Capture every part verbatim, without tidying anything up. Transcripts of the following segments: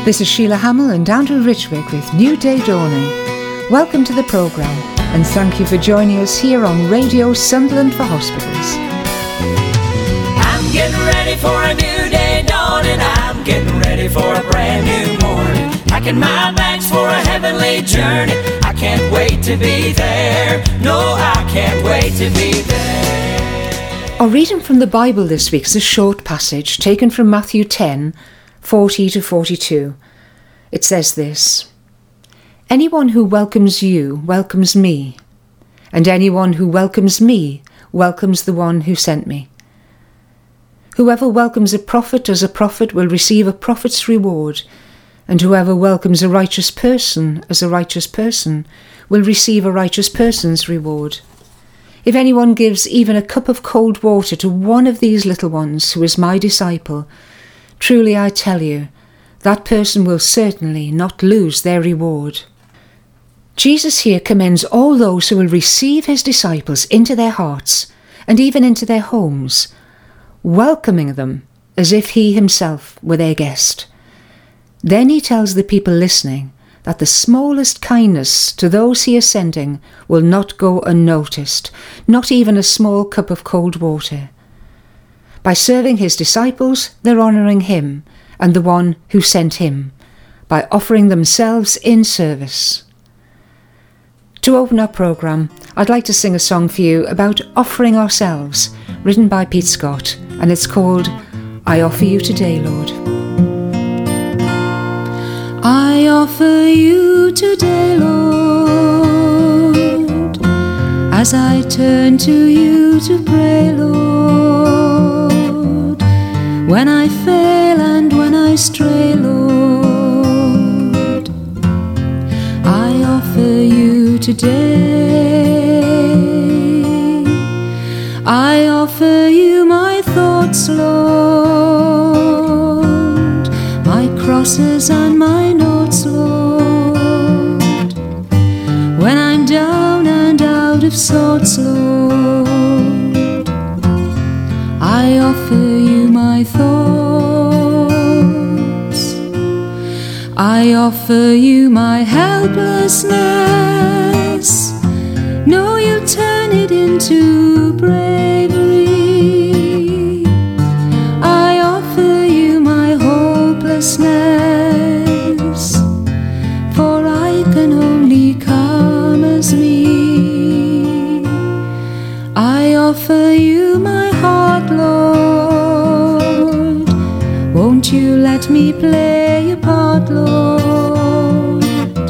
This is Sheila Hamill and Andrew Richwick with New Day Dawning. Welcome to the programme and thank you for joining us here on Radio Sunderland for Hospitals. I'm getting ready for a new day dawning. I'm getting ready for a brand new morning. Packing my bags for a heavenly journey. I can't wait to be there. No, I can't wait to be there. Our reading from the Bible this week is a short passage taken from Matthew ten, forty to forty-two. It says this: "Anyone who welcomes you welcomes me, and anyone who welcomes me welcomes the one who sent me. Whoever welcomes a prophet as a prophet will receive a prophet's reward, and whoever welcomes a righteous person as a righteous person will receive a righteous person's reward. If anyone gives even a cup of cold water to one of these little ones who is my disciple, truly I tell you, that person will certainly not lose their reward." Jesus here commends all those who will receive his disciples into their hearts and even into their homes, welcoming them as if he himself were their guest. Then he tells the people listening that the smallest kindness to those he is sending will not go unnoticed, not even a small cup of cold water. By serving his disciples, they're honouring him and the one who sent him, by offering themselves in service. To open our programme, I'd like to sing a song for you about offering ourselves, written by Pete Scott, and it's called "I Offer You Today, Lord." I offer you today, Lord, as I turn to you to pray, Lord, when I fail and when I stray, Lord, I offer you today. I offer you my thoughts, Lord, my crosses and my notes, Lord, when I'm down and out of sorts, Lord, I offer you my thoughts. I offer you my helplessness. No, you'll turn it into bravery. I offer you my hopelessness, for I can only come as me. I offer you my heart, Lord. Won't you let me play a part, Lord?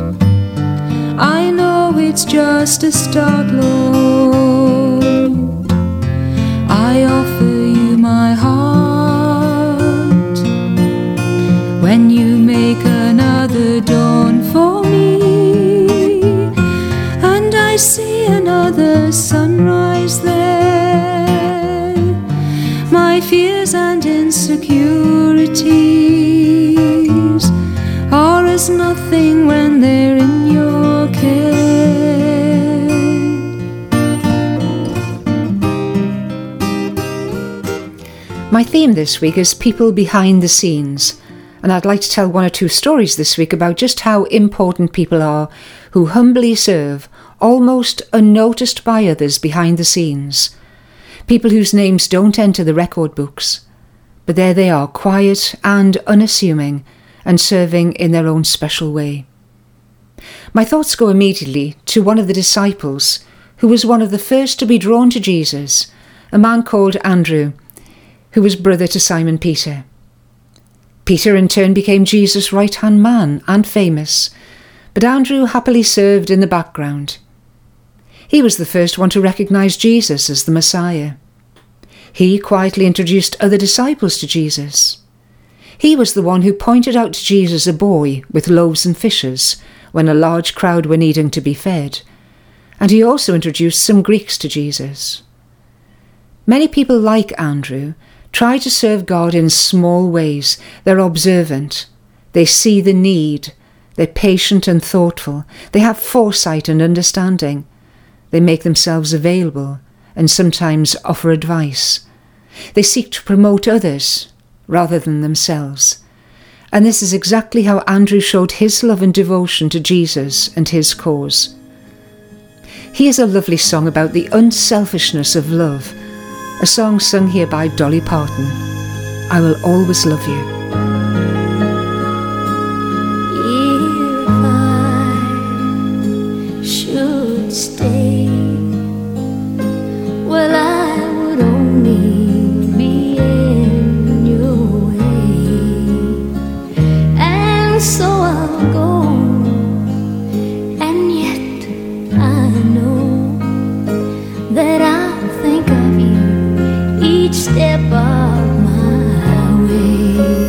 I know it's just a start, Lord. I offer you my heart. When you make another dawn for me, and I see another sunrise there, my fears and insecurities are as nothing when they're in your care. My theme this week is people behind the scenes, and I'd like to tell one or two stories this week about just how important people are who humbly serve, almost unnoticed by others behind the scenes. People whose names don't enter the record books, but there they are, quiet and unassuming, and serving in their own special way. My thoughts go immediately to one of the disciples who was one of the first to be drawn to Jesus, a man called Andrew, who was brother to Simon Peter. Peter in turn became Jesus' right-hand man and famous, but Andrew happily served in the background. He was the first one to recognise Jesus as the Messiah. He quietly introduced other disciples to Jesus. He was the one who pointed out to Jesus a boy with loaves and fishes when a large crowd were needing to be fed, and he also introduced some Greeks to Jesus. Many people like Andrew try to serve God in small ways. They're observant, they see the need, they're patient and thoughtful, they have foresight and understanding, they make themselves available and sometimes offer advice. They seek to promote others rather than themselves. And this is exactly how Andrew showed his love and devotion to Jesus and his cause. Here's a lovely song about the unselfishness of love, a song sung here by Dolly Parton. I Will Always Love You. If I should stay, well, I would only be in your way, and so I'll go, and yet I know that I'll think of you each step of my way.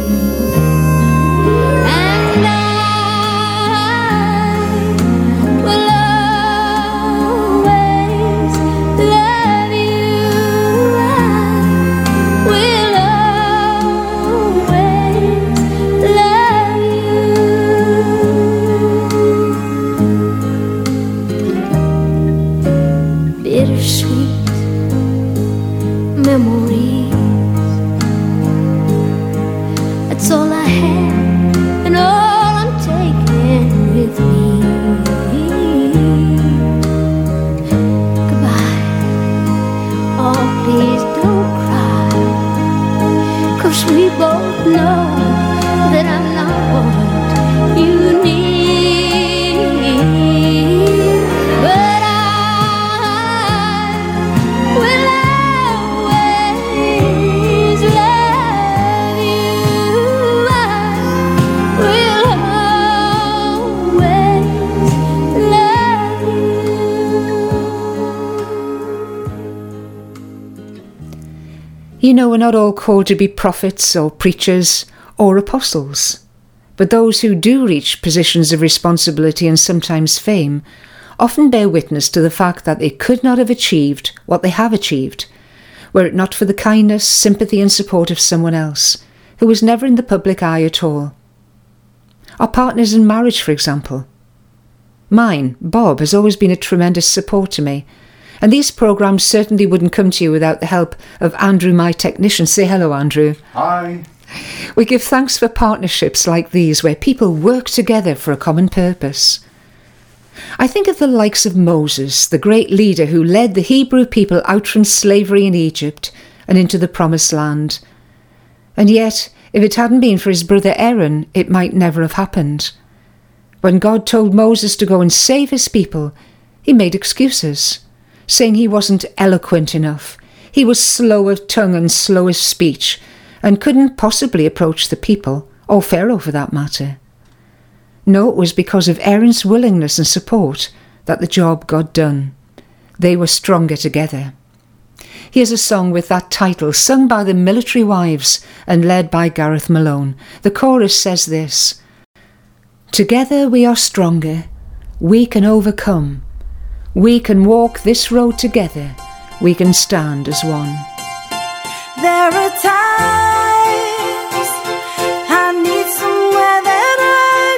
You know, we're not all called to be prophets or preachers or apostles, but those who do reach positions of responsibility and sometimes fame often bear witness to the fact that they could not have achieved what they have achieved were it not for the kindness, sympathy and support of someone else who was never in the public eye at all. Our partners in marriage, for example. Mine, Bob, has always been a tremendous support to me, and these programmes certainly wouldn't come to you without the help of Andrew, my technician. Say hello, Andrew. Hi. We give thanks for partnerships like these where people work together for a common purpose. I think of the likes of Moses, the great leader who led the Hebrew people out from slavery in Egypt and into the Promised Land. And yet, if it hadn't been for his brother Aaron, it might never have happened. When God told Moses to go and save his people, he made excuses, saying he wasn't eloquent enough, he was slow of tongue and slow of speech, and couldn't possibly approach the people, or Pharaoh for that matter. No, it was because of Aaron's willingness and support that the job got done. They were stronger together. Here's a song with that title, sung by the Military Wives and led by Gareth Malone. The chorus says this: "Together we are stronger, we can overcome. We can walk this road together, we can stand as one." There are times I need somewhere that I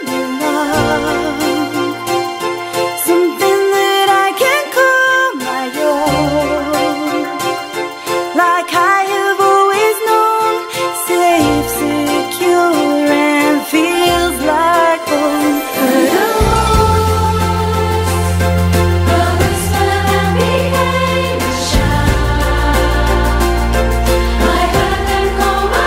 belong, something that I can call my own, like I have always known, safe, secure, and feels like home. I heard them call my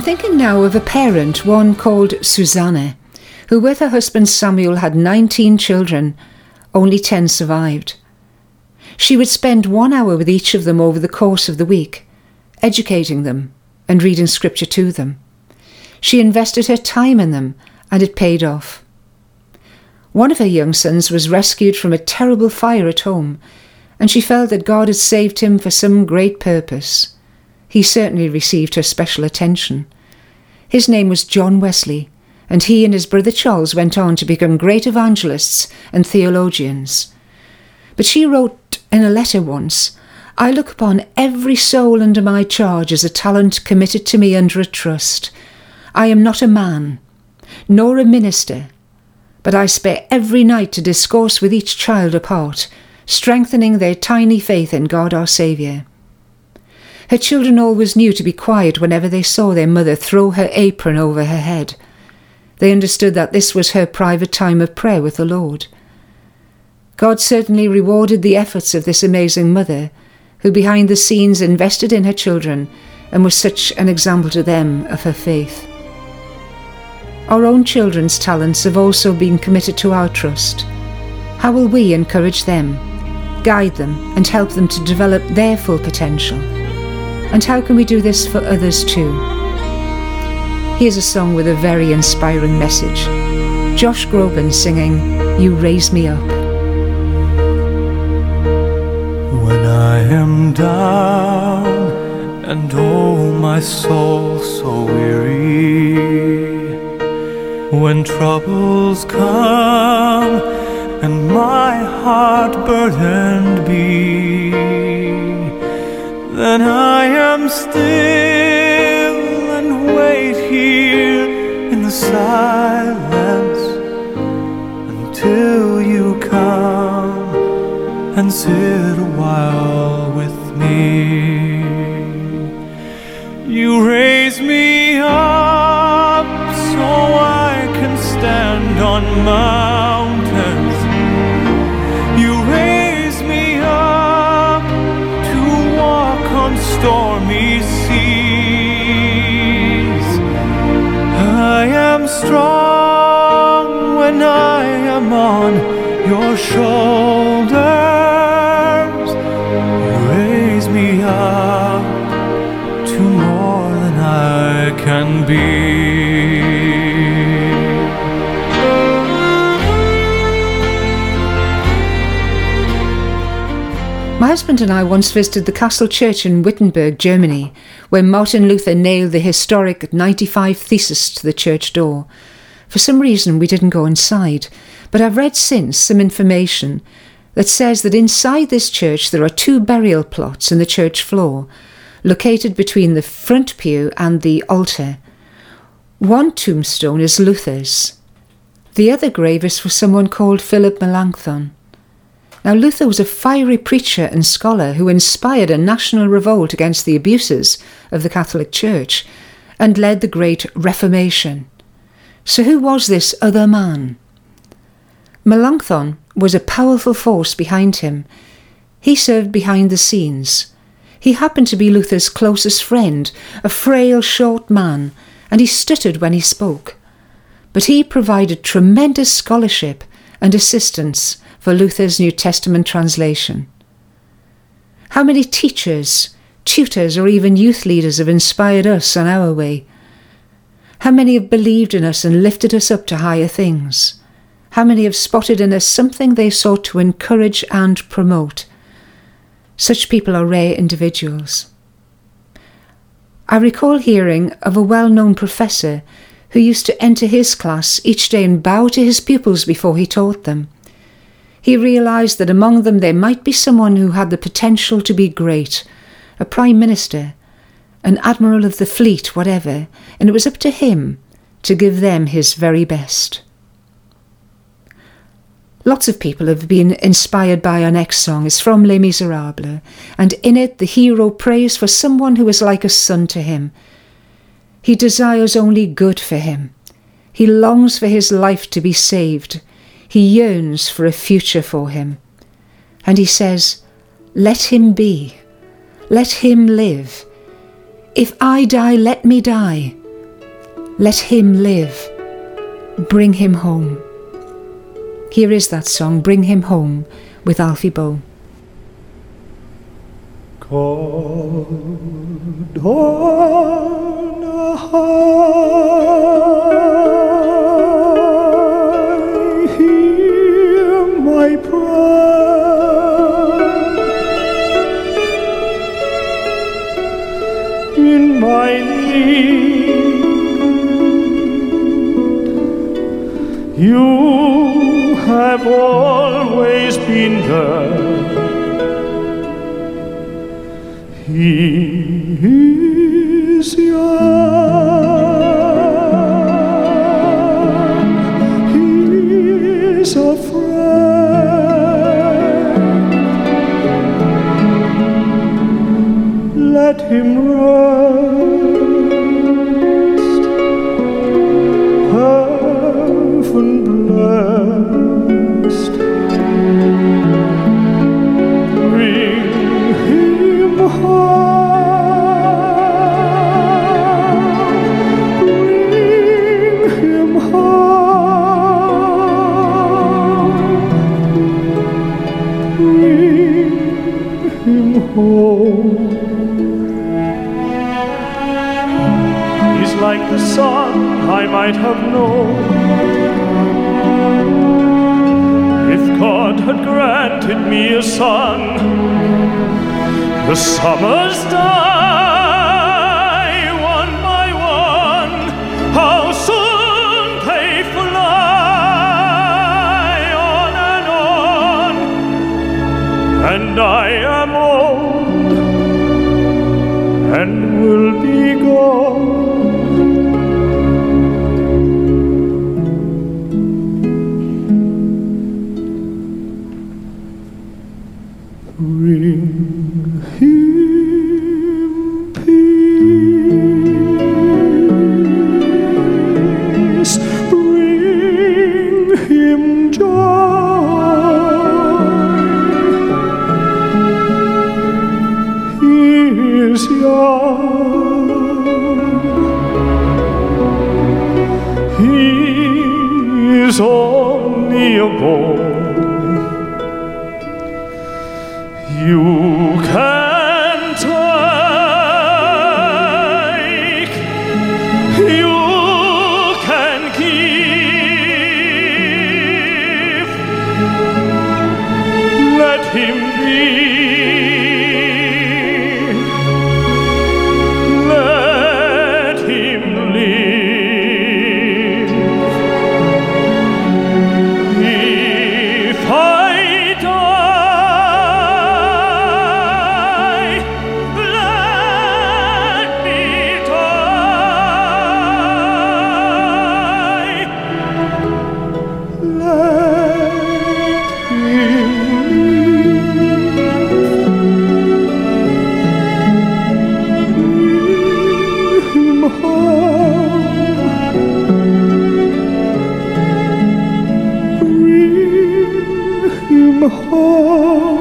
thinking now of a parent, one called Susanna, who with her husband Samuel had nineteen children, only ten survived. She would spend one hour with each of them over the course of the week, educating them and reading scripture to them. She invested her time in them, and it paid off. One of her young sons was rescued from a terrible fire at home, and she felt that God had saved him for some great purpose. He certainly received her special attention. His name was John Wesley, and he and his brother Charles went on to become great evangelists and theologians. But she wrote in a letter once, "I look upon every soul under my charge as a talent committed to me under a trust. I am not a man, nor a minister, but I spare every night to discourse with each child apart, strengthening their tiny faith in God our Saviour." Her children always knew to be quiet whenever they saw their mother throw her apron over her head. They understood that this was her private time of prayer with the Lord. God certainly rewarded the efforts of this amazing mother, who behind the scenes invested in her children and was such an example to them of her faith. Our own children's talents have also been committed to our trust. How will we encourage them, guide them, and help them to develop their full potential? And how can we do this for others too? Here's a song with a very inspiring message. Josh Groban singing, "You Raise Me Up." When I am down and oh my soul so weary, when troubles come and my heart burdened be, then I am still and wait here in the silence until you come and sit a while with me. You raise me up so I can stand on mountains. You raise me up to walk on stormy seas. I am strong when I am on your shoulders. You raise me up to more than I can be. My husband and I once visited the Castle Church in Wittenberg, Germany, where Martin Luther nailed the historic ninety-five Theses to the church door. For some reason we didn't go inside, but I've read since some information that says that inside this church there are two burial plots in the church floor, located between the front pew and the altar. One tombstone is Luther's. The other grave is for someone called Philip Melanchthon. Now, Luther was a fiery preacher and scholar who inspired a national revolt against the abuses of the Catholic Church and led the Great Reformation. So who was this other man? Melanchthon was a powerful force behind him. He served behind the scenes. He happened to be Luther's closest friend, a frail, short man, and he stuttered when he spoke. But he provided tremendous scholarship and assistance for Luther's New Testament translation. How many teachers, tutors, or even youth leaders have inspired us on our way? How many have believed in us and lifted us up to higher things? How many have spotted in us something they sought to encourage and promote? Such people are rare individuals. I recall hearing of a well-known professor who used to enter his class each day and bow to his pupils before he taught them. He realised that among them there might be someone who had the potential to be great, a prime minister, an admiral of the fleet, whatever, and it was up to him to give them his very best. Lots of people have been inspired by our next song. It's from Les Miserables, and in it the hero prays for someone who is like a son to him. He desires only good for him. He longs for his life to be saved. He yearns for a future for him. And he says, "Let him be. Let him live. If I die, let me die. Let him live. Bring him home. Here is that song, Bring Him Home, with Alfie Boe. God on high, hear my prayer. In my need, you have always been there. He is young, he is a friend. Let him rest, heaven blessed. Bring him home, bring him home, bring him home. He's like the son I might have known if God had granted me a son. The summers die one by one, how soon they fly on and on, and I am old and will be gone. Bring him peace, bring him joy. He is young, he is only a boy. You can take, you can give. Let him be, let him live. If I die, let me die. Let him live. Bring him home. Bring him home.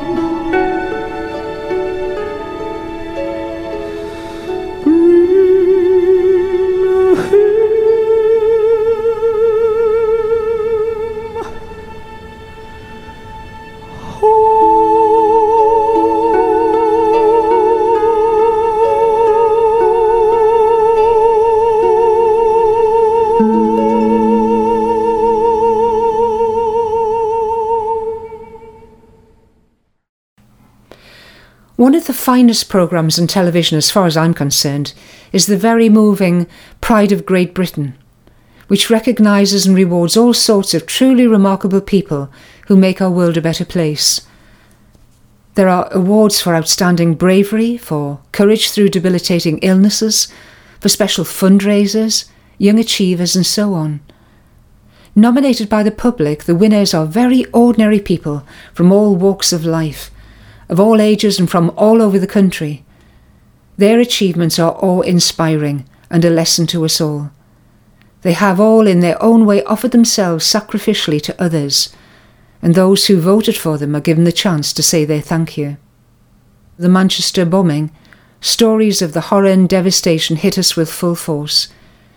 One of the finest programmes on television, as far as I'm concerned, is the very moving Pride of Great Britain, which recognises and rewards all sorts of truly remarkable people who make our world a better place. There are awards for outstanding bravery, for courage through debilitating illnesses, for special fundraisers, young achievers, and so on. Nominated by the public, the winners are very ordinary people from all walks of life, of all ages and from all over the country. Their achievements are awe-inspiring and a lesson to us all. They have all in their own way offered themselves sacrificially to others, and those who voted for them are given the chance to say their thank you. The Manchester bombing, stories of the horror and devastation hit us with full force.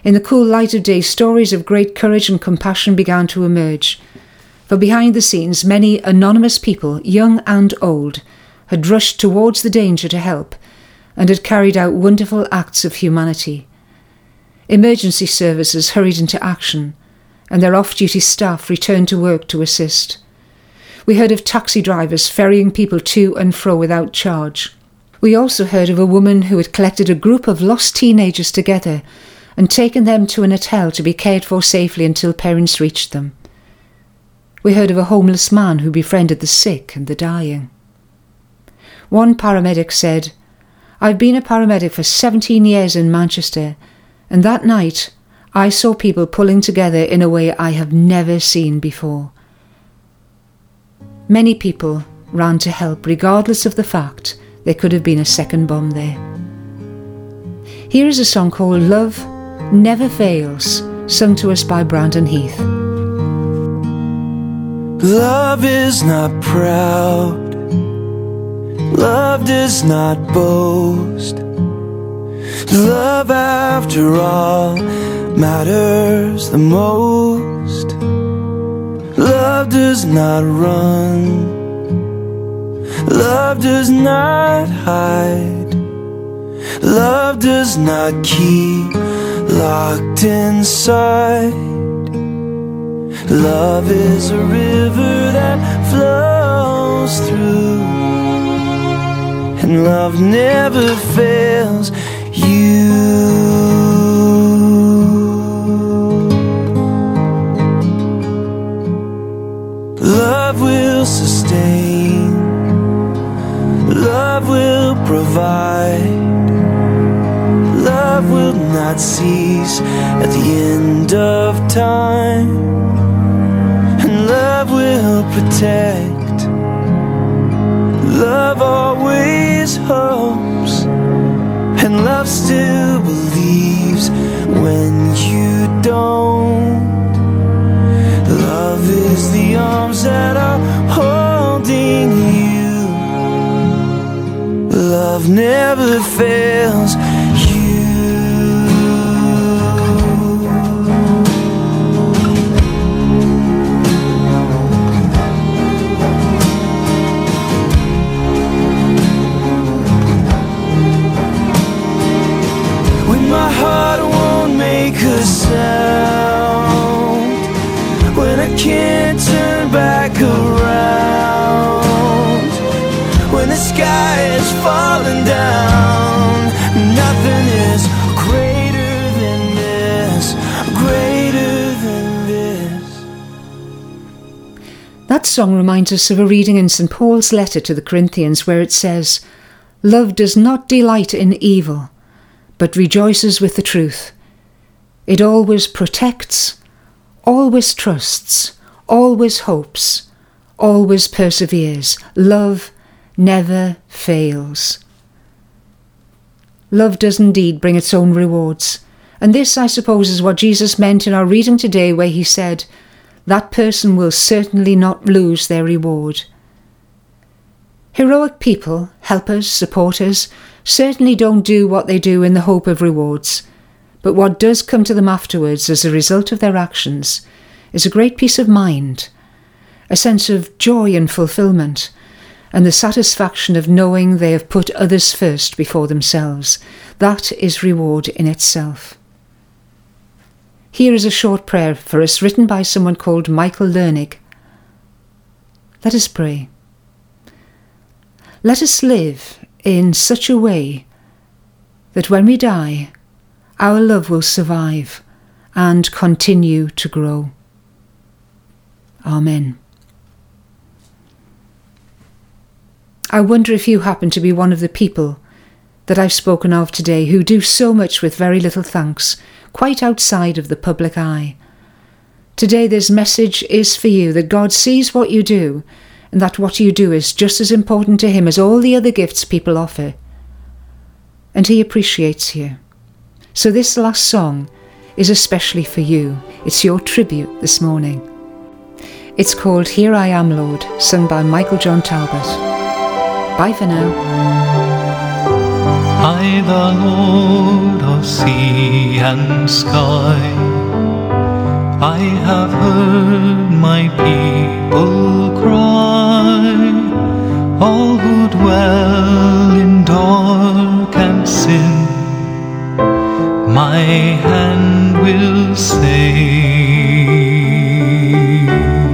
In the cool light of day, stories of great courage and compassion began to emerge. For behind the scenes, many anonymous people, young and old, had rushed towards the danger to help and had carried out wonderful acts of humanity. Emergency services hurried into action, and their off-duty staff returned to work to assist. We heard of taxi drivers ferrying people to and fro without charge. We also heard of a woman who had collected a group of lost teenagers together and taken them to an hotel to be cared for safely until parents reached them. We heard of a homeless man who befriended the sick and the dying. One paramedic said, "I've been a paramedic for seventeen years in Manchester, and that night I saw people pulling together in a way I have never seen before." Many people ran to help regardless of the fact there could have been a second bomb there. Here is a song called Love Never Fails, sung to us by Brandon Heath. Love is not proud, love does not boast. Love, after all, matters the most. Love does not run, love does not hide, love does not keep locked inside. Love is a river that flows through, and love never fails you. Love will sustain, love will provide, love will not cease at the end of time, and love will protect, love always hopes, and love still believes when you don't. Love is the arms that are holding you. Love never fails you. When my heart won't make a sound, when I can't turn back around, when the sky is falling down, nothing is greater than this, greater than this. That song reminds us of a reading in Saint Paul's letter to the Corinthians where it says, "Love does not delight in evil, but rejoices with the truth. It always protects, always trusts, always hopes, always perseveres. Love never fails." Love does indeed bring its own rewards. And this, I suppose, is what Jesus meant in our reading today where he said, "That person will certainly not lose their reward." Heroic people, helpers, supporters, certainly don't do what they do in the hope of rewards. But what does come to them afterwards as a result of their actions is a great peace of mind, a sense of joy and fulfilment, and the satisfaction of knowing they have put others first before themselves. That is reward in itself. Here is a short prayer for us written by someone called Michael Lernig. Let us pray. Let us live in such a way that when we die, our love will survive and continue to grow. Amen. I wonder if you happen to be one of the people that I've spoken of today who do so much with very little thanks, quite outside of the public eye. Today this message is for you, that God sees what you do, and that what you do is just as important to him as all the other gifts people offer. And he appreciates you. So this last song is especially for you. It's your tribute this morning. It's called Here I Am, Lord, sung by Michael John Talbot. Bye for now. I I, the Lord of sea and sky, I have heard my people cry, all who dwell in dark and sin, my hand will save.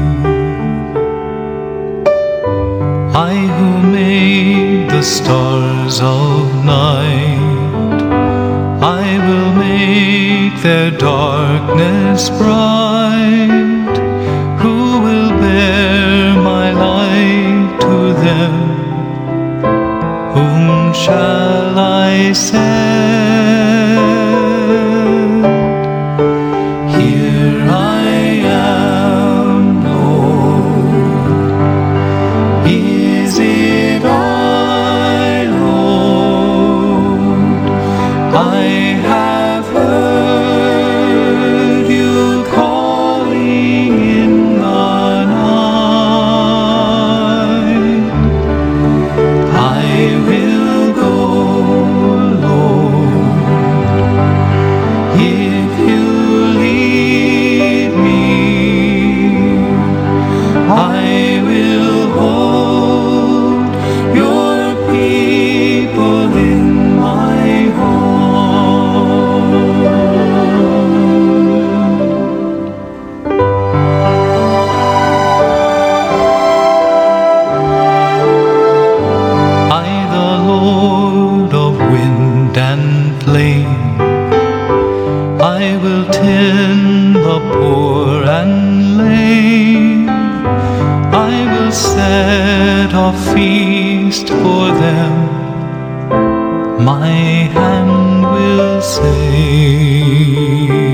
I who made the stars of night, I will make their darkness bright. Who will bear my light to them? Whom shall I send? Here I am, Lord. Is it I, Lord? I have heard you calling in the night. I will go, Lord, if you lead me. I will hold your people in my I, the Lord of wind and flame, I will tend the poor and lame. I will set a feast for them, my hand will save.